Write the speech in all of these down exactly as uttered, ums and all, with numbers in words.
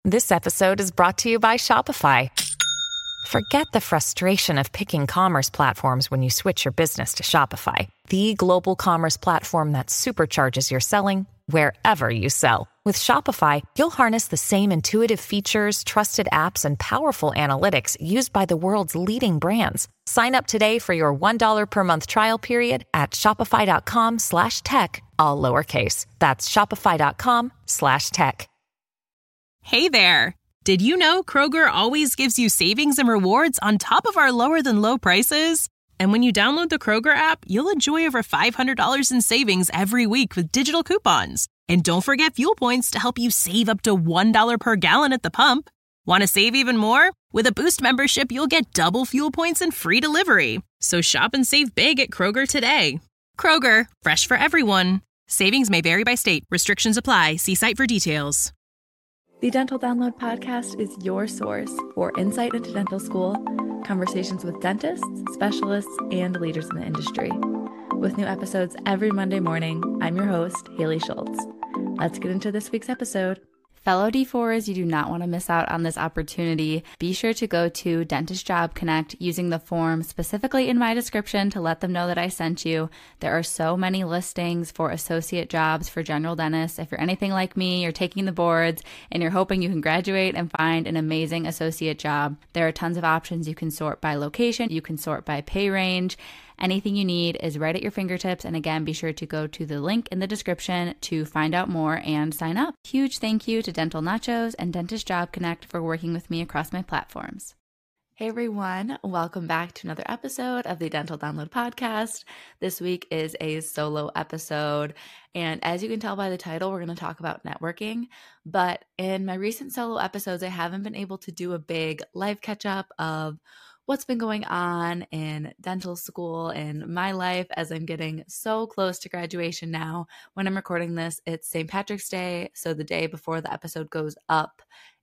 This episode is brought to you by Shopify. Forget the frustration of picking commerce platforms when you switch your business to Shopify, the global commerce platform that supercharges your selling wherever you sell. With Shopify, you'll harness the same intuitive features, trusted apps, and powerful analytics used by the world's leading brands. Sign up today for your one dollar per month trial period at shopify.com slash tech, all lowercase. That's shopify.com slash tech. Hey there. Did you know Kroger always gives you savings and rewards on top of our lower than low prices? And when you download the Kroger app, you'll enjoy over five hundred dollars in savings every week with digital coupons. And don't forget fuel points to help you save up to one dollar per gallon at the pump. Want to save even more? With a Boost membership, you'll get double fuel points and free delivery. So shop and save big at Kroger today. Kroger, fresh for everyone. Savings may vary by state. Restrictions apply. See site for details. The Dental Download podcast is your source for insight into dental school, conversations with dentists, specialists, and leaders in the industry. With new episodes every Monday morning, I'm your host, Haley Schultz. Let's get into this week's episode. Fellow D fours, you do not want to miss out on this opportunity. Be sure to go to Dentist Job Connect using the form specifically in my description to let them know that I sent you. There are so many listings for associate jobs for general dentists. If you're anything like me, you're taking the boards and you're hoping you can graduate and find an amazing associate job. There are tons of options. You can sort by location, you can sort by pay range. Anything you need is right at your fingertips. And again, be sure to go to the link in the description to find out more and sign up. Huge thank you to Dental Nachos and Dentist Job Connect for working with me across my platforms. Hey everyone, welcome back to another episode of the Dental Download podcast. This week is a solo episode, and as you can tell by the title, we're going to talk about networking. But in my recent solo episodes, I haven't been able to do a big life catch-up of what's been going on in dental school and my life as I'm getting so close to graduation now. When I'm recording this, it's Saint Patrick's Day, so the day before the episode goes up,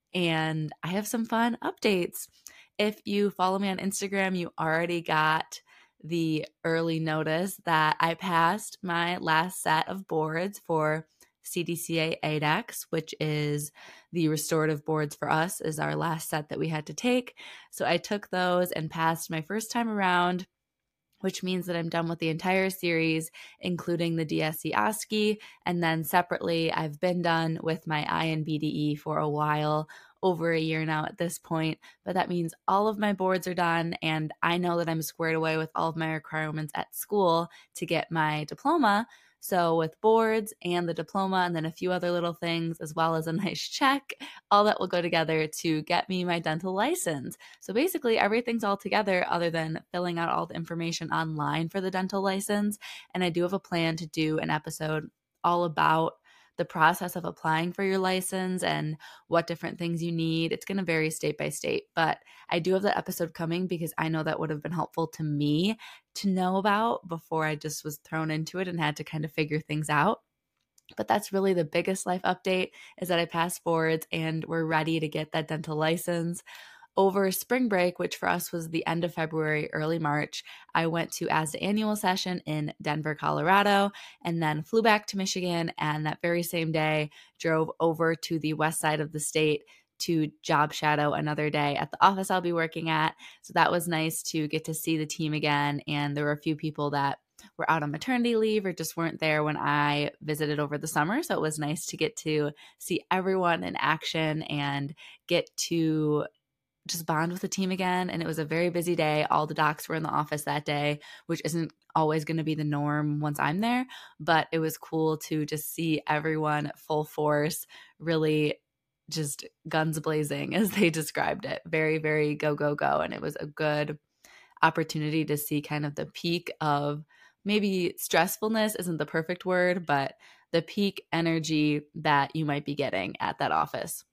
and I have some fun updates. If you follow me on Instagram, you already got the early notice that I passed my last set of boards for C D C A A D E X, which is the restorative boards for us, is our last set that we had to take. So I took those and passed my first time around, which means that I'm done with the entire series, including the D S C O S C E. And then separately, I've been done with my I N B D E for a while, over a year now at this point. But that means all of my boards are done, and I know that I'm squared away with all of my requirements at school to get my diploma. So with boards and the diploma and then a few other little things, as well as a nice check, all that will go together to get me my dental license. So basically everything's all together other than filling out all the information online for the dental license. And I do have a plan to do an episode all about the process of applying for your license and what different things you need. It's going to vary state by state, but I do have that episode coming because I know that would have been helpful to me to know about before I just was thrown into it and had to kind of figure things out. But that's really the biggest life update, is that I passed boards and we're ready to get that dental license. Over spring break, which for us was the end of February, early March, I went to A S D A annual session in Denver, Colorado, and then flew back to Michigan, and that very same day drove over to the west side of the state to job shadow another day at the office I'll be working at. So that was nice to get to see the team again, and there were a few people that were out on maternity leave or just weren't there when I visited over the summer. So it was nice to get to see everyone in action and get to just bond with the team again. And it was a very busy day. All the docs were in the office that day, which isn't always going to be the norm once I'm there, but it was cool to just see everyone full force, really just guns blazing, as they described it. Very, very go, go, go. And it was a good opportunity to see kind of the peak of, maybe stressfulness isn't the perfect word, but the peak energy that you might be getting at that office.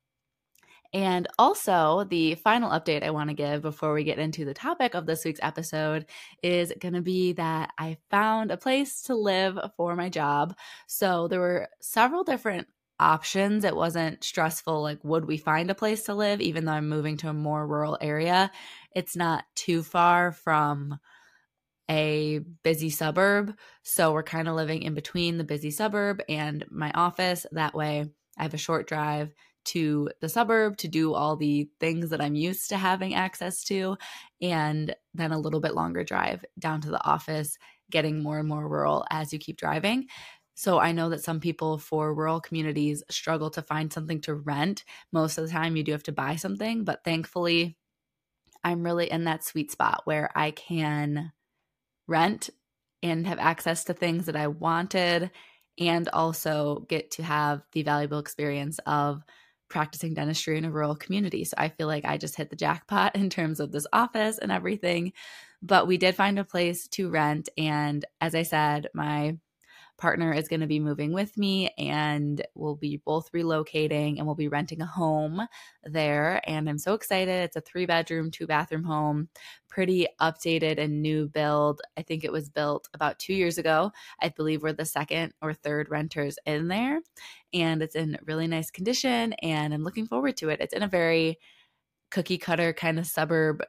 And also, the final update I want to give before we get into the topic of this week's episode is going to be that I found a place to live for my job. So there were several different options. It wasn't stressful, like, would we find a place to live, even though I'm moving to a more rural area. It's not too far from a busy suburb. So we're kind of living in between the busy suburb and my office. That way I have a short drive to the suburb to do all the things that I'm used to having access to, and then a little bit longer drive down to the office, getting more and more rural as you keep driving. So I know that some people for rural communities struggle to find something to rent. Most of the time you do have to buy something, but thankfully I'm really in that sweet spot where I can rent and have access to things that I wanted, and also get to have the valuable experience of practicing dentistry in a rural community. So I feel like I just hit the jackpot in terms of this office and everything. But we did find a place to rent. And as I said, my partner is going to be moving with me, and we'll be both relocating, and we'll be renting a home there. And I'm so excited. It's a three bedroom, two bathroom home, pretty updated and new build. I think it was built about two years ago. I believe we're the second or third renters in there, and it's in really nice condition, and I'm looking forward to it. It's in a very cookie cutter kind of suburb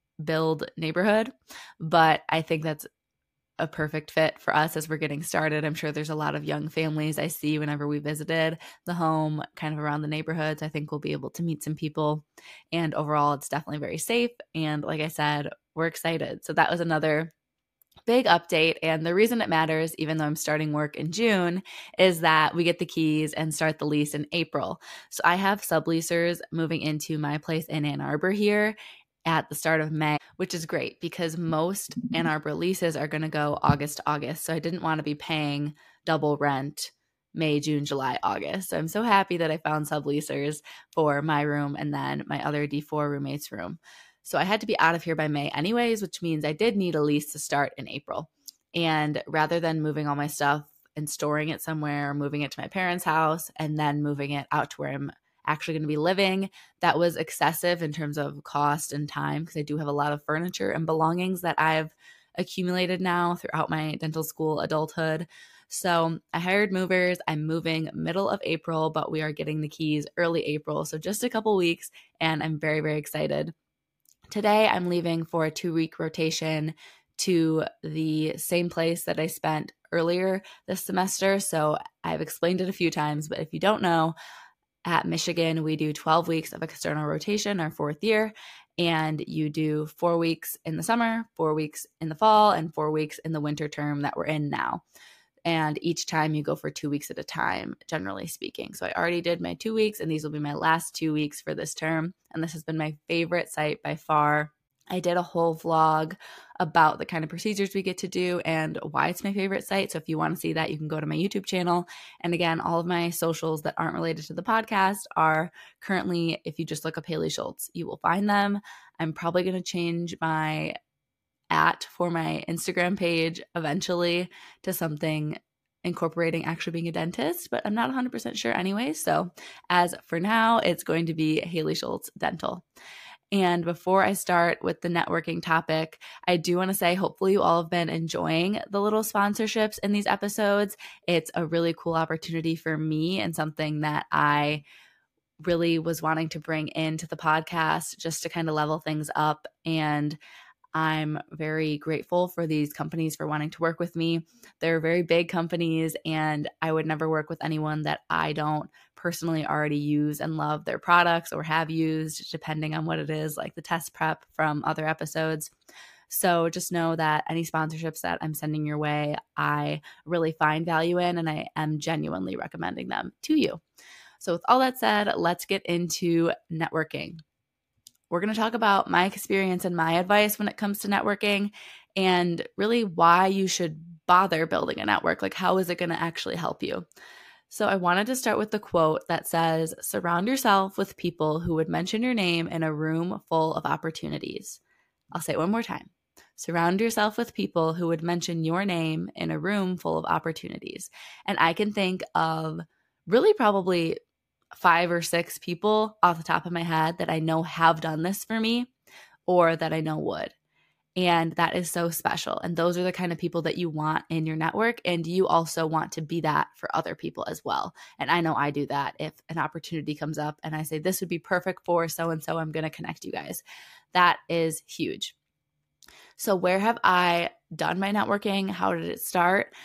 build neighborhood, but I think that's a perfect fit for us as we're getting started. I'm sure there's a lot of young families I see whenever we visited the home kind of around the neighborhoods. I think we'll be able to meet some people, and overall it's definitely very safe. And like I said, we're excited. So that was another big update. And the reason it matters, even though I'm starting work in June, is that we get the keys and start the lease in April. So I have subleasers moving into my place in Ann Arbor here at the start of May, which is great because most Ann Arbor leases are going to go August to August. So I didn't want to be paying double rent May, June, July, August. So I'm so happy that I found subleasers for my room and then my other D four roommate's room. So I had to be out of here by May anyways, which means I did need a lease to start in April. And rather than moving all my stuff and storing it somewhere, moving it to my parents' house and then moving it out to where I'm actually going to be living, that was excessive in terms of cost and time, because I do have a lot of furniture and belongings that I've accumulated now throughout my dental school adulthood. So I hired movers. I'm moving middle of April, but we are getting the keys early April. So just a couple weeks, and I'm very, very excited. Today, I'm leaving for a two-week rotation to the same place that I spent earlier this semester. So I've explained it a few times, but if you don't know, at Michigan, we do twelve weeks of external rotation our fourth year, and you do four weeks in the summer, four weeks in the fall, and four weeks in the winter term that we're in now. And each time you go for two weeks at a time, generally speaking. So I already did my two weeks, and these will be my last two weeks for this term. And this has been my favorite site by far. I did a whole vlog about the kind of procedures we get to do and why it's my favorite site. So if you want to see that, you can go to my YouTube channel. And again, all of my socials that aren't related to the podcast are currently, if you just look up Haley Schultz, you will find them. I'm probably going to change my at for my Instagram page eventually to something incorporating actually being a dentist, but I'm not one hundred percent sure anyway. So as for now, it's going to be Haley Schultz Dental. And before I start with the networking topic, I do want to say hopefully you all have been enjoying the little sponsorships in these episodes. It's a really cool opportunity for me and something that I really was wanting to bring into the podcast just to kind of level things up. And I'm very grateful for these companies for wanting to work with me. They're very big companies, and I would never work with anyone that I don't personally already use and love their products or have used, depending on what it is, like the test prep from other episodes. So just know that any sponsorships that I'm sending your way, I really find value in, and I am genuinely recommending them to you. So with all that said, let's get into networking. We're going to talk about my experience and my advice when it comes to networking, and really why you should bother building a network. Like, how is it going to actually help you? So I wanted to start with the quote that says, "Surround yourself with people who would mention your name in a room full of opportunities." I'll say it one more time. Surround yourself with people who would mention your name in a room full of opportunities. And I can think of really probably five or six people off the top of my head that I know have done this for me or that I know would. And that is so special. And those are the kind of people that you want in your network. And you also want to be that for other people as well. And I know I do that. If an opportunity comes up and I say, this would be perfect for so-and-so, I'm going to connect you guys. That is huge. So where have I done my networking? How did it start?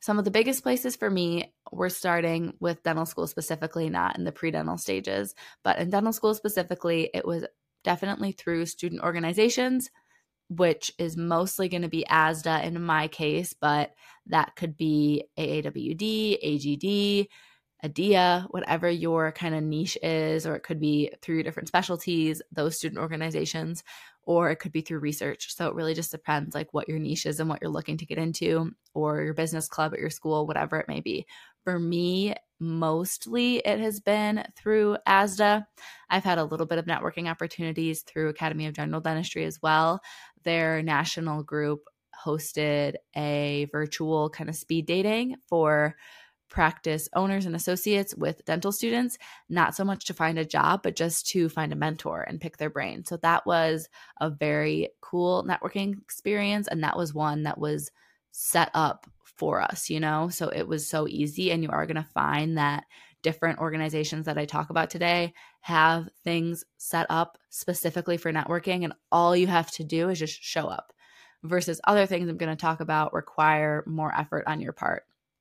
some of the biggest places for me were starting with dental school specifically, not in the pre-dental stages, but in dental school specifically, it was definitely through student organizations, which is mostly going to be A S D A in my case, but that could be A A W D, A G D, A D A, whatever your kind of niche is, or it could be through different specialties, those student organizations, or it could be through research. So it really just depends like what your niche is and what you're looking to get into, or your business club at your school, whatever it may be. For me, mostly it has been through A S D A. I've had a little bit of networking opportunities through Academy of General Dentistry as well. Their national group hosted a virtual kind of speed dating for practice owners and associates with dental students, not so much to find a job, but just to find a mentor and pick their brain. So that was a very cool networking experience. And that was one that was set up for us, you know? So it was so easy. And you are going to find that different organizations that I talk about today have things set up specifically for networking. And all you have to do is just show up, versus other things I'm going to talk about require more effort on your part.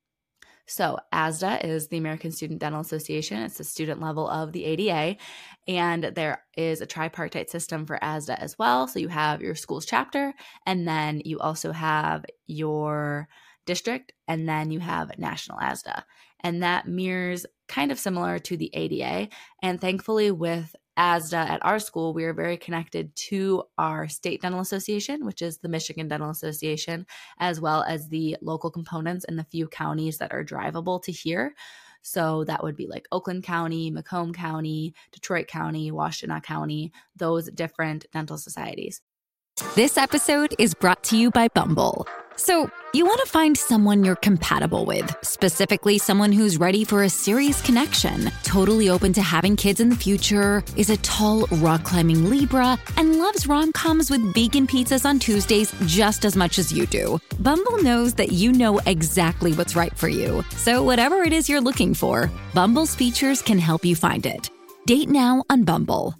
So A S D A is the American Student Dental Association. It's the student level of the A D A, and there is a tripartite system for A S D A as well. So you have your school's chapter, and then you also have your district, and then you have national A S D A. And that mirrors kind of similar to the A D A. And thankfully with A S D A at our school, we are very connected to our state dental association, which is the Michigan Dental Association, as well as the local components in the few counties that are drivable to here. So that would be like Oakland County, Macomb County, Detroit County, Washtenaw County, those different dental societies. This episode is brought to you by Bumble. So, you want to find someone you're compatible with, specifically someone who's ready for a serious connection, totally open to having kids in the future, is a tall, rock-climbing Libra, and loves rom-coms with vegan pizzas on Tuesdays just as much as you do. Bumble knows that you know exactly what's right for you. So whatever it is you're looking for, Bumble's features can help you find it. Date now on Bumble.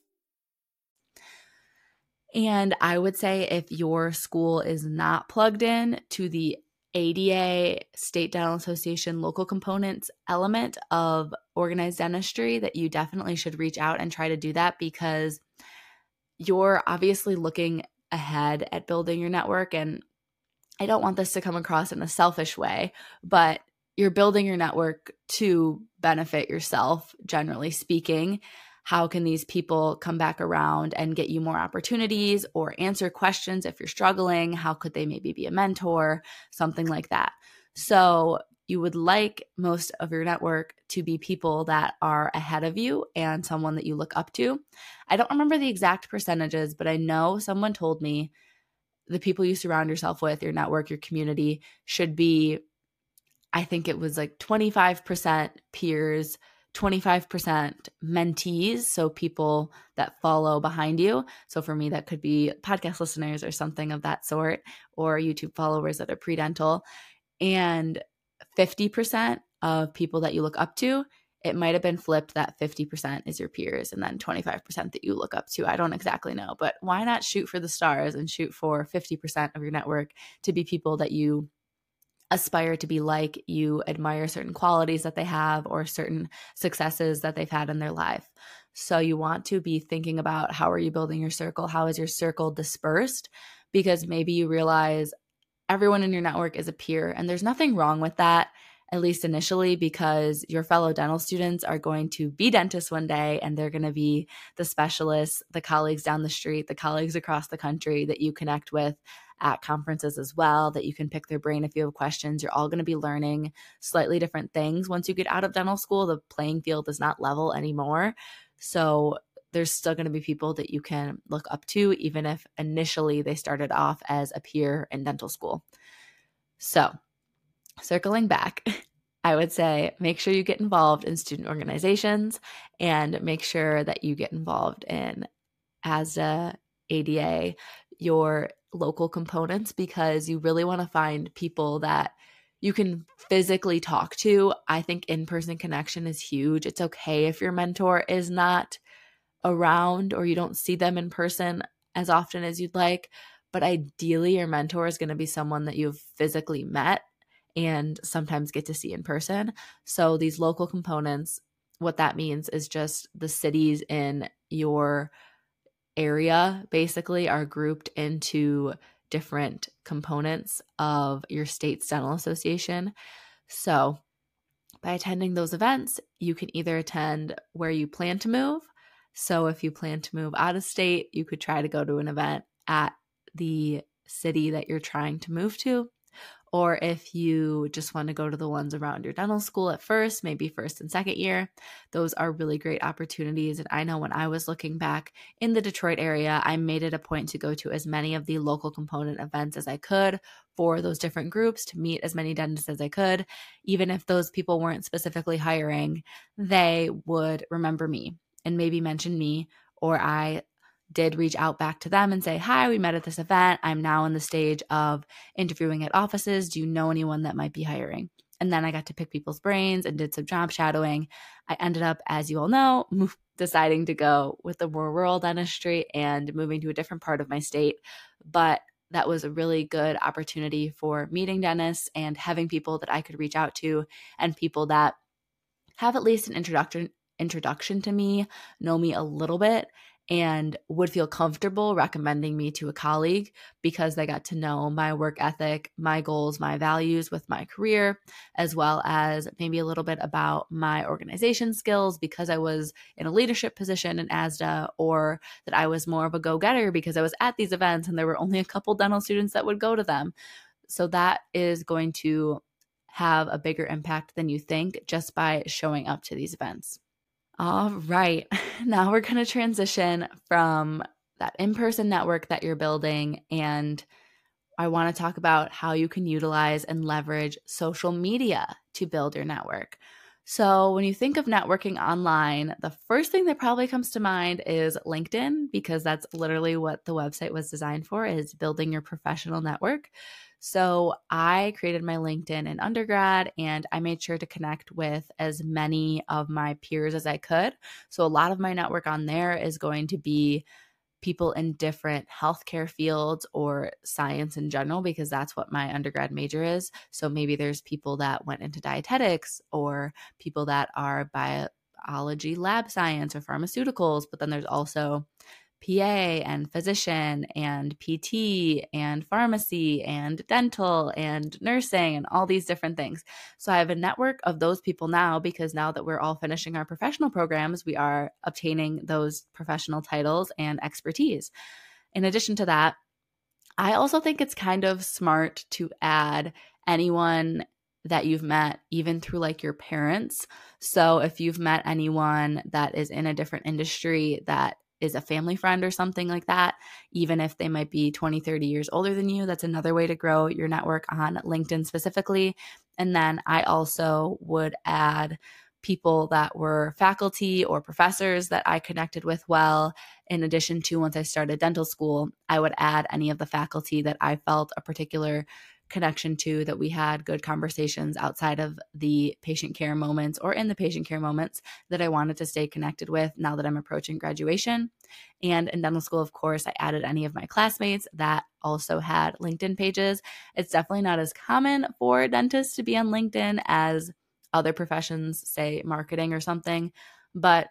And I would say if your school is not plugged in to the A D A, State Dental Association local components element of organized dentistry, that you definitely should reach out and try to do that, because you're obviously looking ahead at building your network. And I don't want this to come across in a selfish way, but you're building your network to benefit yourself, generally speaking. How can these people come back around and get you more opportunities or answer questions if you're struggling? How could they maybe be a mentor? Something like that. So you would like most of your network to be people that are ahead of you and someone that you look up to. I don't remember the exact percentages, but I know someone told me the people you surround yourself with, your network, your community, should be, I think it was like twenty-five percent peers, twenty-five percent mentees, so people that follow behind you. So for me, that could be podcast listeners or something of that sort, or YouTube followers that are pre-dental, and fifty percent of people that you look up to. It might have been flipped that fifty percent is your peers and then twenty-five percent that you look up to. I don't exactly know, but why not shoot for the stars and shoot for fifty percent of your network to be people that you aspire to be like, you admire certain qualities that they have or certain successes that they've had in their life. So you want to be thinking about, how are you building your circle? How is your circle dispersed? Because maybe you realize everyone in your network is a peer, and there's nothing wrong with that, at least initially, because your fellow dental students are going to be dentists one day, and they're going to be the specialists, the colleagues down the street, the colleagues across the country that you connect with at conferences as well, that you can pick their brain if you have questions. You're all going to be learning slightly different things. Once you get out of dental school, the playing field is not level anymore. So there's still going to be people that you can look up to, even if initially they started off as a peer in dental school. So circling back, I would say make sure you get involved in student organizations, and make sure that you get involved in A S D A, A D A, your local components, because you really want to find people that you can physically talk to. I think in-person connection is huge. It's okay if your mentor is not around or you don't see them in person as often as you'd like, but ideally your mentor is going to be someone that you've physically met and sometimes get to see in person. So these local components, what that means is just the cities in your area basically are grouped into different components of your state's dental association. So by attending those events, you can either attend where you plan to move. So if you plan to move out of state, you could try to go to an event at the city that you're trying to move to. Or if you just want to go to the ones around your dental school at first, maybe first and second year, those are really great opportunities. And I know when I was looking back in the Detroit area, I made it a point to go to as many of the local component events as I could for those different groups, to meet as many dentists as I could. Even if those people weren't specifically hiring, they would remember me and maybe mention me, or I did reach out back to them and say, hi, we met at this event. I'm now in the stage of interviewing at offices. Do you know anyone that might be hiring? And then I got to pick people's brains and did some job shadowing. I ended up, as you all know, move, deciding to go with the more rural dentistry and moving to a different part of my state. But that was a really good opportunity for meeting dentists and having people that I could reach out to, and people that have at least an introduction introduction to me, know me a little bit, and would feel comfortable recommending me to a colleague because they got to know my work ethic, my goals, my values with my career, as well as maybe a little bit about my organization skills because I was in a leadership position in A S D A, or that I was more of a go-getter because I was at these events and there were only a couple dental students that would go to them. So that is going to have a bigger impact than you think just by showing up to these events. All right, now we're going to transition from that in-person network that you're building, and I want to talk about how you can utilize and leverage social media to build your network. So when you think of networking online, the first thing that probably comes to mind is LinkedIn, because that's literally what the website was designed for, is building your professional network. So I created my LinkedIn in undergrad, and I made sure to connect with as many of my peers as I could. So a lot of my network on there is going to be people in different healthcare fields or science in general, because that's what my undergrad major is. So maybe there's people that went into dietetics, or people that are biology, lab science, or pharmaceuticals, but then there's also P A and physician and P T and pharmacy and dental and nursing and all these different things. So I have a network of those people now, because now that we're all finishing our professional programs, we are obtaining those professional titles and expertise. In addition to that, I also think it's kind of smart to add anyone that you've met, even through like your parents. So if you've met anyone that is in a different industry that is a family friend or something like that, even if they might be twenty, thirty years older than you, that's another way to grow your network on LinkedIn specifically. And then I also would add people that were faculty or professors that I connected with well. In addition to, once I started dental school, I would add any of the faculty that I felt a particular connection to, that we had good conversations outside of the patient care moments or in the patient care moments, that I wanted to stay connected with now that I'm approaching graduation. And in dental school, of course, I added any of my classmates that also had LinkedIn pages. It's definitely not as common for dentists to be on LinkedIn as other professions, say marketing or something, but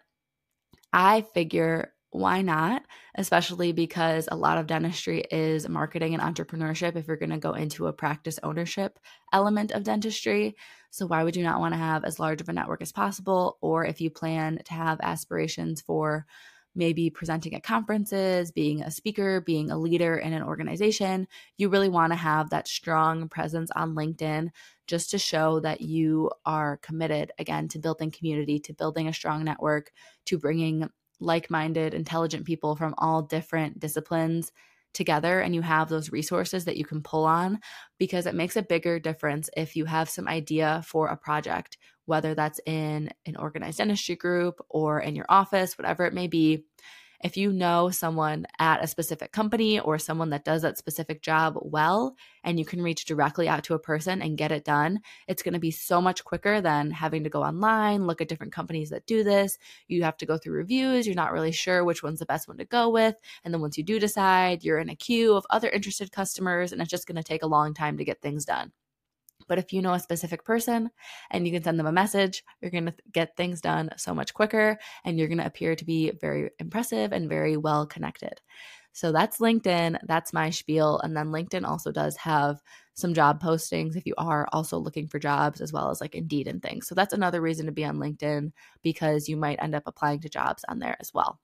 I figure, why not? Especially because a lot of dentistry is marketing and entrepreneurship if you're going to go into a practice ownership element of dentistry. So why would you not want to have as large of a network as possible? Or if you plan to have aspirations for maybe presenting at conferences, being a speaker, being a leader in an organization, you really want to have that strong presence on LinkedIn just to show that you are committed, again, to building community, to building a strong network, to bringing like-minded, intelligent people from all different disciplines together, and you have those resources that you can pull on, because it makes a bigger difference if you have some idea for a project, whether that's in an organized dentistry group or in your office, whatever it may be. If you know someone at a specific company or someone that does that specific job well, and you can reach directly out to a person and get it done, it's going to be so much quicker than having to go online, look at different companies that do this. You have to go through reviews. You're not really sure which one's the best one to go with. And then once you do decide, you're in a queue of other interested customers, and it's just going to take a long time to get things done. But if you know a specific person and you can send them a message, you're going to get things done so much quicker, and you're going to appear to be very impressive and very well connected. So that's LinkedIn. That's my spiel. And then LinkedIn also does have some job postings if you are also looking for jobs, as well as like Indeed and things. So that's another reason to be on LinkedIn, because you might end up applying to jobs on there as well.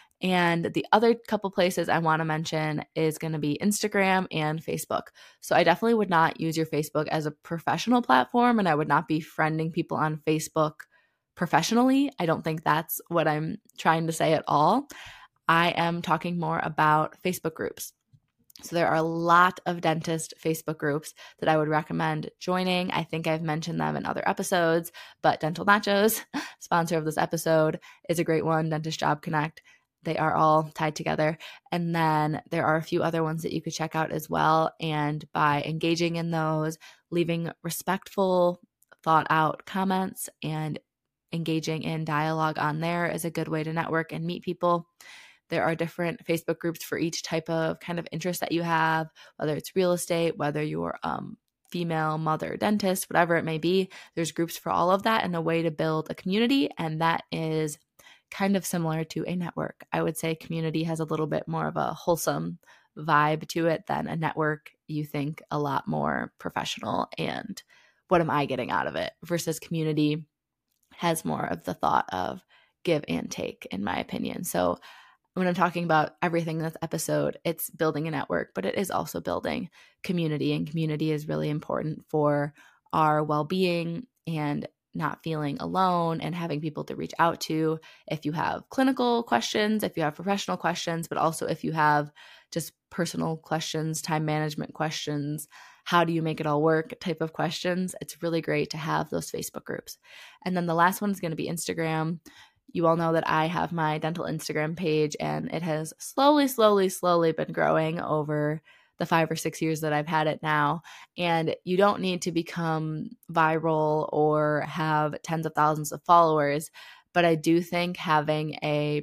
And the other couple places I want to mention is going to be Instagram and Facebook. So I definitely would not use your Facebook as a professional platform, and I would not be friending people on Facebook professionally. I don't think that's what I'm trying to say at all. I am talking more about Facebook groups. So there are a lot of dentist Facebook groups that I would recommend joining. I think I've mentioned them in other episodes, but Dental Nachos, sponsor of this episode, is a great one. Dentist Job Connect. They are all tied together. And then there are a few other ones that you could check out as well. And by engaging in those, leaving respectful, thought out comments and engaging in dialogue on there is a good way to network and meet people. There are different Facebook groups for each type of kind of interest that you have, whether it's real estate, whether you're um, female, mother, dentist, whatever it may be. There's groups for all of that and a way to build a community. And that is kind of similar to a network. I would say community has a little bit more of a wholesome vibe to it than a network. You think a lot more professional and what am I getting out of it, versus community has more of the thought of give and take, in my opinion. So when I'm talking about everything in this episode, it's building a network, but it is also building community, and community is really important for our well-being and not feeling alone and having people to reach out to if you have clinical questions, if you have professional questions, but also if you have just personal questions, time management questions, how do you make it all work type of questions. It's really great to have those Facebook groups. And then the last one is going to be Instagram. You all know that I have my dental Instagram page, and it has slowly, slowly, slowly been growing over the five or six years that I've had it now. And you don't need to become viral or have tens of thousands of followers, but I do think having a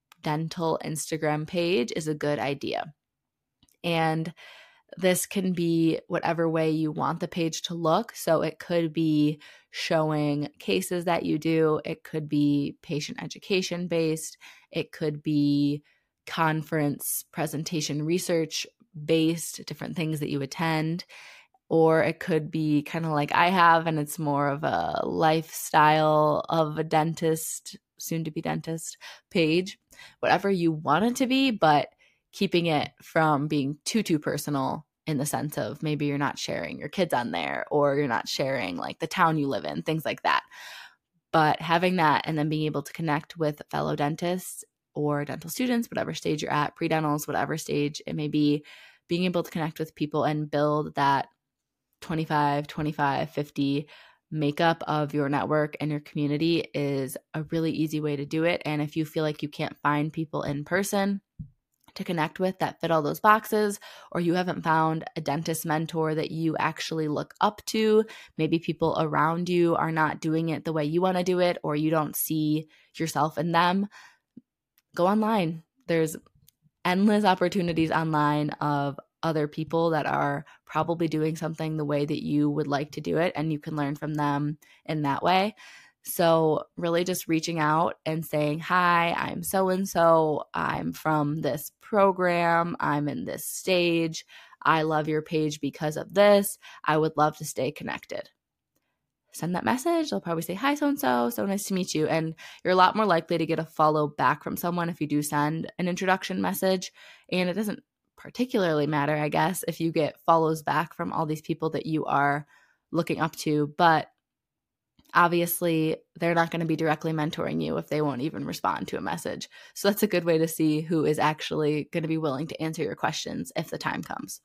dental Instagram page is a good idea. And this can be whatever way you want the page to look. So it could be showing cases that you do. It could be patient education based. It could be conference presentation research based, different things that you attend. Or it could be kind of like I have, and it's more of a lifestyle of a dentist, soon to be dentist page, whatever you want it to be, but keeping it from being too, too personal in the sense of maybe you're not sharing your kids on there, or you're not sharing like the town you live in, things like that. But having that and then being able to connect with fellow dentists or dental students, whatever stage you're at, pre-dentals, whatever stage it may be, being able to connect with people and build that twenty-five, twenty-five, fifty makeup of your network and your community is a really easy way to do it. And if you feel like you can't find people in person to connect with that fit all those boxes, or you haven't found a dentist mentor that you actually look up to, maybe people around you are not doing it the way you want to do it, or you don't see yourself in them, go online. There's endless opportunities online of other people that are probably doing something the way that you would like to do it, and you can learn from them in that way. So really just reaching out and saying, hi, I'm so-and-so, I'm from this program, I'm in this stage, I love your page because of this, I would love to stay connected. Send that message. They'll probably say, hi, so-and-so, so nice to meet you. And you're a lot more likely to get a follow back from someone if you do send an introduction message. And it doesn't particularly matter, I guess, if you get follows back from all these people that you are looking up to. But obviously, they're not going to be directly mentoring you if they won't even respond to a message. So that's a good way to see who is actually going to be willing to answer your questions if the time comes.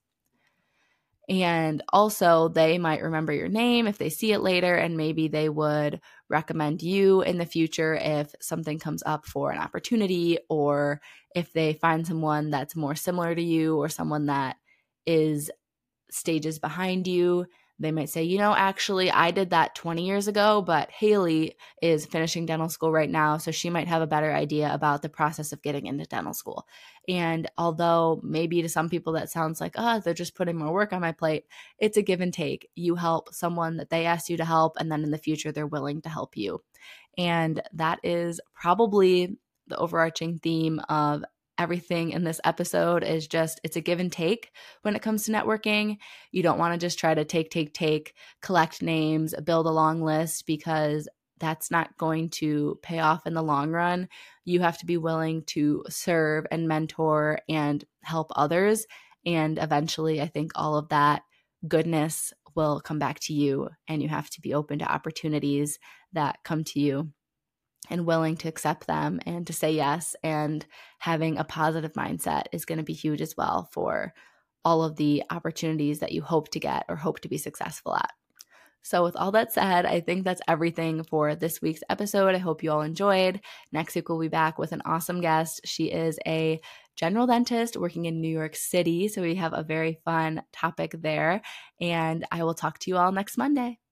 And also, they might remember your name if they see it later, and maybe they would recommend you in the future if something comes up for an opportunity, or if they find someone that's more similar to you or someone that is stages behind you, They might say, you know, actually, I did that twenty years ago, but Haley is finishing dental school right now, so she might have a better idea about the process of getting into dental school. And although maybe to some people that sounds like, oh, they're just putting more work on my plate, it's a give and take. You help someone that they asked you to help, and then in the future, they're willing to help you. And that is probably the overarching theme of everything in this episode is just it's a give and take when it comes to networking. You don't want to just try to take, take, take, collect names, build a long list, because that's not going to pay off in the long run. You have to be willing to serve and mentor and help others. And eventually, I think all of that goodness will come back to you, and you have to be open to opportunities that come to you and willing to accept them and to say yes. And having a positive mindset is going to be huge as well for all of the opportunities that you hope to get or hope to be successful at. So with all that said, I think that's everything for this week's episode. I hope you all enjoyed. Next week, we'll be back with an awesome guest. She is a general dentist working in New York City. So we have a very fun topic there. And I will talk to you all next Monday.